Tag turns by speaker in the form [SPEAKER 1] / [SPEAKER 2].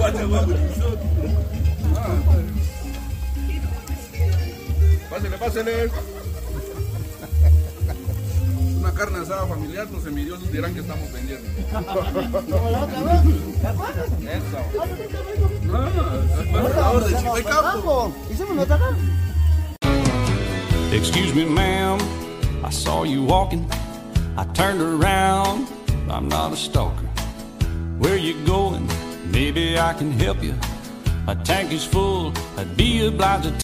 [SPEAKER 1] Pásele, pásele. Una carne asada familiar, los envidiosos dirán que estamos vendiendo.
[SPEAKER 2] Como la otra vez, ¿te acuerdas?
[SPEAKER 1] Eso. De Chico y Campo.
[SPEAKER 2] Hicimos una otra.
[SPEAKER 3] Excuse me, ma'am, I saw you walking. I turned around, I'm not a stalker. Where you going? Maybe I can help you. My tank is full, I'd be obliged to